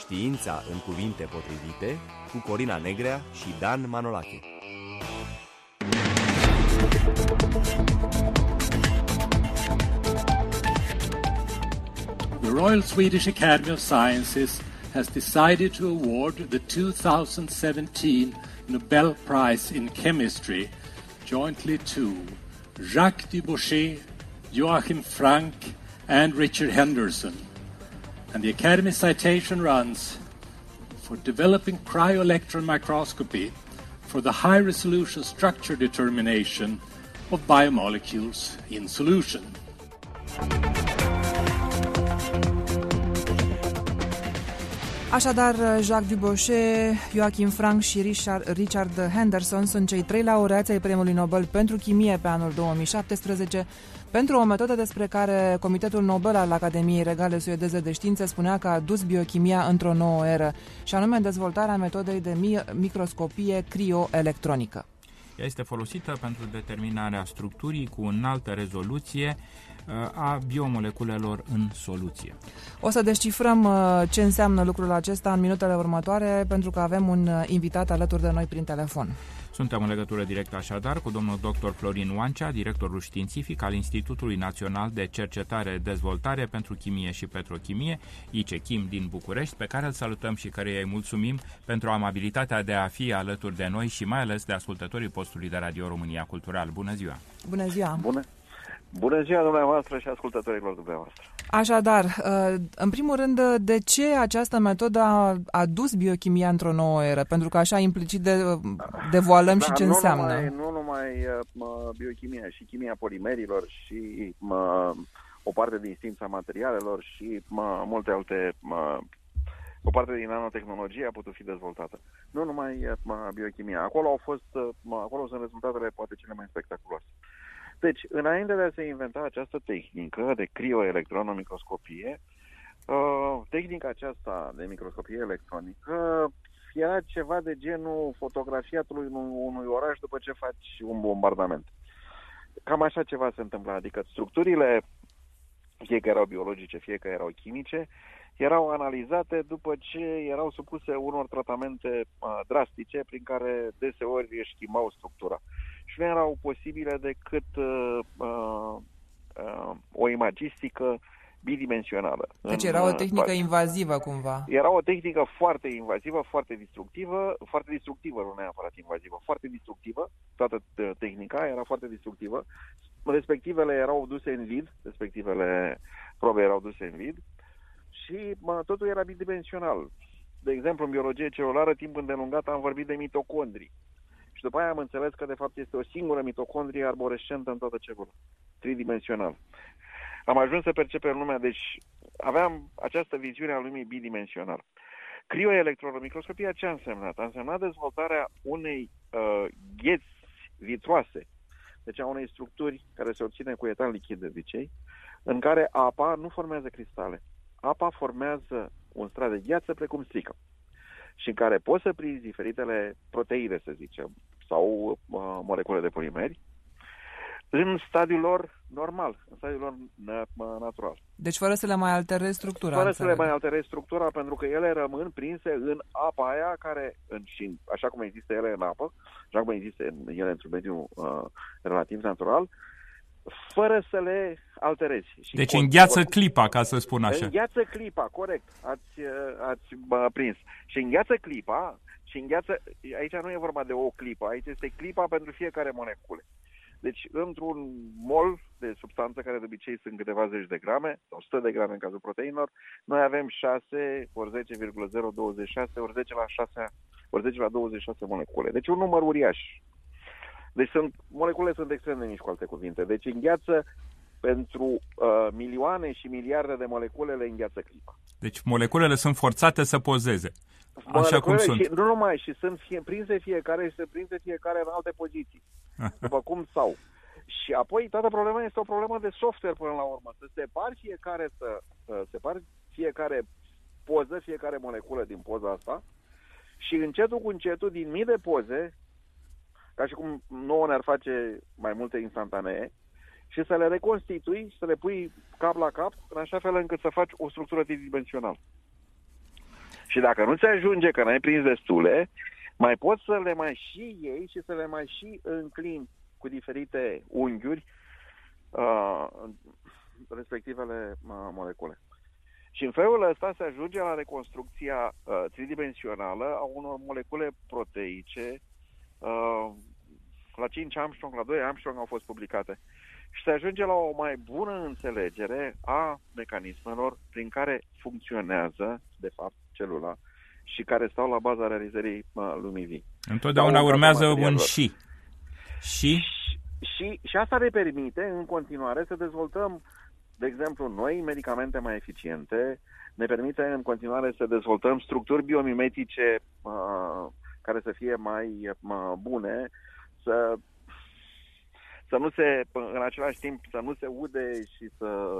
Știința în cuvinte potrivite cu Corina Negrea și Dan Manolache. The Royal Swedish Academy of Sciences has decided to award the 2017 Nobel Prize in Chemistry jointly to Jacques Dubochet, Joachim Frank, and Richard Henderson. And the Academy citation runs, for developing cryo-electron microscopy for the high-resolution structure determination of biomolecules in solution. Așadar, Jacques Dubochet, Joachim Frank și Richard Henderson sunt cei 3 laureați ai Premiului Nobel pentru Chimie pe anul 2017, pentru o metodă despre care Comitetul Nobel al Academiei Regale Suedeze de Științe spunea că a dus biochimia într-o nouă eră, și anume dezvoltarea metodei de microscopie crioelectronică. Ea este folosită pentru determinarea structurii cu înaltă rezoluție a biomoleculelor în soluție. O să descifrăm ce înseamnă lucrul acesta în minutele următoare, pentru că avem un invitat alături de noi prin telefon. Suntem în legătură directă așadar cu domnul dr. Florin Oancea, directorul științific al Institutului Național de Cercetare-Dezvoltare pentru Chimie și Petrochimie, ICECHIM din București, pe care îl salutăm și căreia îi mulțumim pentru amabilitatea de a fi alături de noi și mai ales de ascultătorii postului de Radio România Cultural. Bună ziua! Bună ziua! Bună ziua dumneavoastră și ascultătorilor dumneavoastră. Așadar, în primul rând, de ce această metodă a dus biochimia într-o nouă eră? Pentru că așa implicit devoalăm și ce înseamnă. Nu numai biochimia, și chimia polimerilor și o parte din știința materialelor și multe alte, o parte din nanotehnologie a putut fi dezvoltată. Nu numai biochimia. Acolo sunt rezultatele poate cele mai spectaculoase. Deci, înainte de a se inventa această tehnică de crioelectronomicroscopie, tehnica aceasta de microscopie electronică era ceva de genul fotografiatului unui oraș după ce faci un bombardament. Cam așa ceva se întâmpla, adică structurile, fie că erau biologice, fie că erau chimice, erau analizate după ce erau supuse unor tratamente drastice prin care deseori își schimbau structura. Și nu erau posibile decât o imagistică bidimensională. Deci era o tehnică invazivă cumva. Era o tehnică foarte invazivă, foarte destructivă, nu neapărat invazivă, foarte destructivă. Toată tehnica era foarte destructivă. Respectivele erau duse în vid, respectivele probe erau duse în vid și totul era bidimensional. De exemplu, în biologie celulară, timp îndelungat am vorbit de mitocondrii. Și după aia am înțeles că de fapt este o singură mitocondrie arborescentă în toată celula, tridimensional. Am ajuns să percepem lumea, deci aveam această viziune a lumii bidimensional. Crioelectronomicroscopia ce a însemnat? A însemnat dezvoltarea unei gheți vitroase, deci a unei structuri care se obține cu etan lichid de obicei, în care apa nu formează cristale. Apa formează un strat de gheață precum strică și în care poți să prinzi diferitele proteine, să zicem, sau molecule de polimeri în stadiul lor normal, în stadiul lor natural. Deci fără să le mai alterezi structura. Fără să le mai alterezi structura, pentru că ele rămân prinse în apa aia care, și așa cum există ele în apă, așa cum există ele într-un mediu relativ natural, fără să le alterezi. Și deci îngheață clipa, ca să spun așa. Îngheață clipa, corect. Ați prins. Și îngheață clipa, aici nu e vorba de o clipă, aici este clipa pentru fiecare molecule. Deci, într-un mol de substanță, care de obicei sunt câteva zeci de grame, sau 100 de grame în cazul proteinelor, noi avem 6 ori 10,026 ori 10 la 26 molecule. Deci un număr uriaș. Deci moleculele sunt extrem de mici, cu alte cuvinte. Deci îngheață pentru milioane și miliarde de molecule, le îngheață clipa. Deci moleculele sunt forțate să pozeze. Așa cum sunt. Nu numai, și sunt prinse fiecare în alte poziții. După cum sau. Și apoi toată problema este o problemă de software până la urmă. Să separi fiecare poză, fiecare moleculă din poza asta și încetul cu încetul, din mii de poze, ca și cum nouă ne-ar face mai multe instantanee, și să le reconstitui, să le pui cap la cap, în așa fel încât să faci o structură tridimensională. Și dacă nu ți ajunge că n-ai prins destule, mai poți să le mai și iei și să le mai și înclini cu diferite unghiuri respectivele molecule. Și în felul ăsta se ajunge la reconstrucția tridimensională a unor molecule proteice. La 5 Armstrong, la 2 Armstrong au fost publicate. Și se ajunge la o mai bună înțelegere a mecanismelor prin care funcționează, de fapt, celula și care stau la baza realizării lumii vii. Întotdeauna urmează un și. Și asta ne permite, în continuare, să dezvoltăm, de exemplu, noi medicamente mai eficiente, ne permite în continuare să dezvoltăm structuri biomimetice care să fie mai bune, să nu se, în același timp, să nu se ude și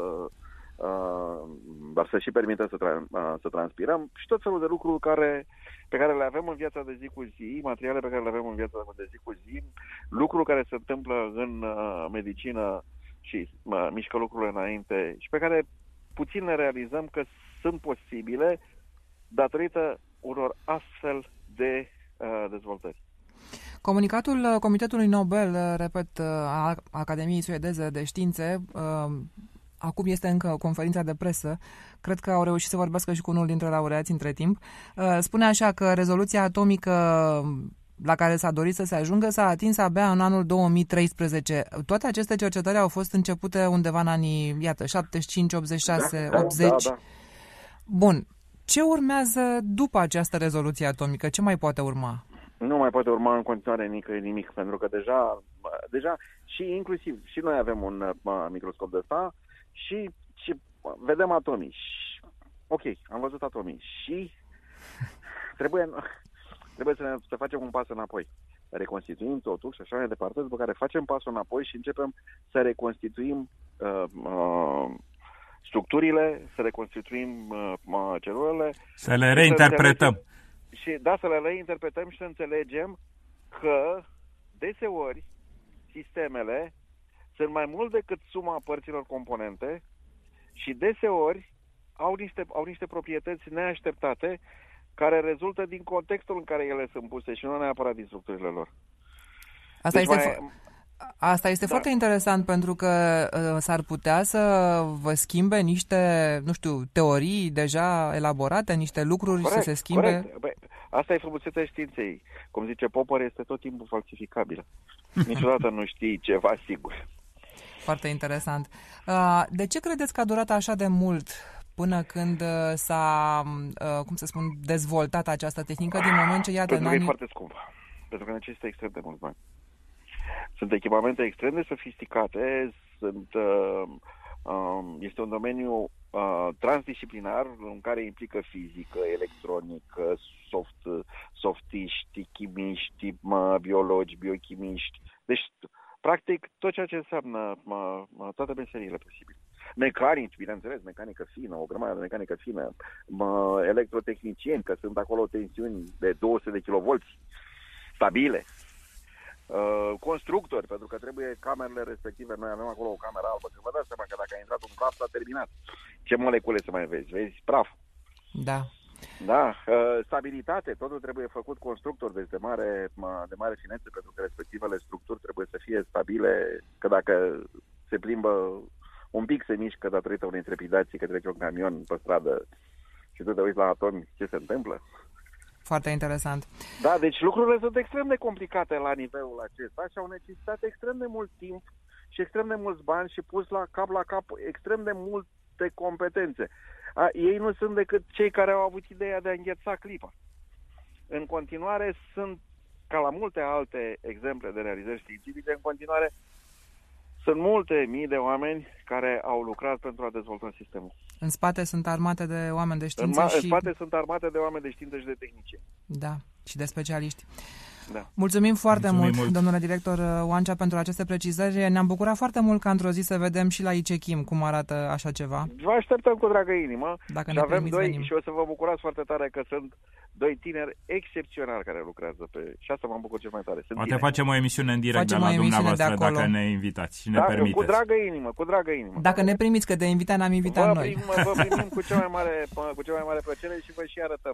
dar să și permită să transpirăm și tot felul de lucruri pe care le avem în viața de zi cu zi, materiale pe care le avem în viața de zi cu zi, lucruri care se întâmplă în medicină și mișcă lucrurile înainte și pe care puțin ne realizăm că sunt posibile datorită unor astfel de dezvoltări. Comunicatul Comitetului Nobel, repet, a Academiei Suedeze de Științe, acum este încă conferința de presă, cred că au reușit să vorbească și cu unul dintre laureați între timp, spune așa că rezoluția atomică la care s-a dorit să se ajungă s-a atins abia în anul 2013. Toate aceste cercetări au fost începute undeva în anii, iată, 75, 86, 80. Da. Bun. Ce urmează după această rezoluție atomică? Ce mai poate urma? Nu mai poate urma în continuare nimic, pentru că deja și inclusiv și noi avem un microscop de ăsta și vedem atomii. Ok, am văzut atomii și trebuie să facem un pas înapoi. Reconstituim totul și așa mai departe, după care facem pasul înapoi și începem să reconstituim structurile, să reconstituim celulele. Să le reinterpretăm. Să le reinterpretăm și să înțelegem că deseori sistemele sunt mai mult decât suma părților componente și deseori au niște proprietăți neașteptate care rezultă din contextul în care ele sunt puse și nu neapărat din structurile lor. Asta este foarte interesant pentru că s-ar putea să vă schimbe niște, nu știu, teorii deja elaborate, niște lucruri să se schimbe. Corect. Asta e frumusețea științei. Cum zice Popper, este tot timpul falsificabilă. Niciodată nu știi ceva sigur. Foarte interesant. De ce credeți că a durat așa de mult până când s-a, dezvoltat această tehnică din moment ce, iată, Pentru că e foarte scumpă. Pentru că necesită extrem de mulți bani. Sunt echipamente extrem de sofisticate, este un domeniu transdisciplinar în care implică fizică, electronică, softiști, chimiști, biologi, biochimiști. Deci, practic, tot ceea ce înseamnă toate meseriile posibile. Mecanici, bineînțeles, mecanică fină, o grămadă de mecanică fină, electrotehnicieni, că sunt acolo tensiuni de 200 de kV stabile. Constructori, pentru că trebuie camerele respective. Noi avem acolo o cameră albă. Că vă dați seama că dacă a intrat un praf, s-a terminat. Ce molecule să mai vezi? Vezi praf. Da. Da. Stabilitate. Totul trebuie făcut constructor, deci de mare finețe, pentru că respectivele structuri trebuie să fie stabile, că dacă se plimbă un pic, se mișcă datorită unei trepidații că trece un camion pe stradă și tu te uiți la atomi, ce se întâmplă? Foarte interesant. Da, deci lucrurile sunt extrem de complicate la nivelul acesta și au necesitat extrem de mult timp și extrem de mulți bani și pus la cap extrem de multe competențe. Ei nu sunt decât cei care au avut ideea de a îngheța clipa. În continuare sunt, ca la multe alte exemple de realizări științifice, în continuare sunt multe mii de oameni care au lucrat pentru a dezvolta sistemul. În spate sunt armate de oameni de știință În spate sunt armate de oameni de știință și de tehnicieni. Da, și de specialiști. Da. Mulțumim foarte mult, domnule director Oancea, pentru aceste precizări. Ne-am bucurat foarte mult ca într-o zi să vedem și la ICECHIM cum arată așa ceva. Vă așteptăm cu dragă inimă. Dacă și ne avem doi venim. și o să vă bucurați foarte tare că sunt doi tineri excepționali care lucrează și asta mă bucur cel mai tare. Poate facem o emisiune în direct de la dumneavoastră dacă ne invitați și ne permiteți. Cu dragă inimă, cu dragă inimă. Dacă ne primiți, că de invitat n-am invitat noi. Vă primim cu cea mai mare plăcere și vă și arătăm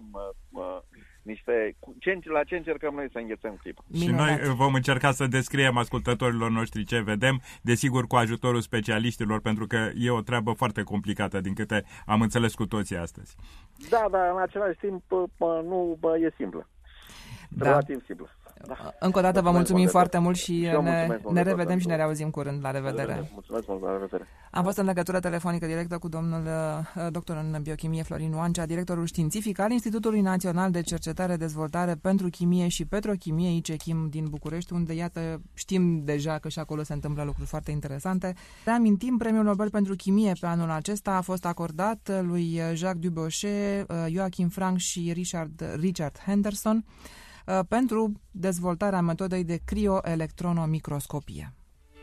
la ce încercăm noi să înghețăm clipul. Și noi vom încerca să descriem ascultătorilor noștri ce vedem, desigur cu ajutorul specialiștilor, pentru că e o treabă foarte complicată, din câte am înțeles cu toții astăzi. Da, dar în același timp nu e simplă. Relativ simplă. Da. Încă o dată vă mulțumim foarte mult și ne revedem și ne reauzim curând. La revedere. Mulțumesc mult, la revedere. Am fost în legătură telefonică directă cu domnul doctor în biochimie Florin Oancea, directorul științific al Institutului Național de Cercetare Dezvoltare pentru Chimie și Petrochimie ICECHIM din București, unde, iată, știm deja că și acolo se întâmplă lucruri foarte interesante. Reamintim, Premiul Nobel pentru Chimie pe anul acesta a fost acordat lui Jacques Dubochet, Joachim Frank și Richard Henderson pentru dezvoltarea metodei de crioelectronomicroscopie.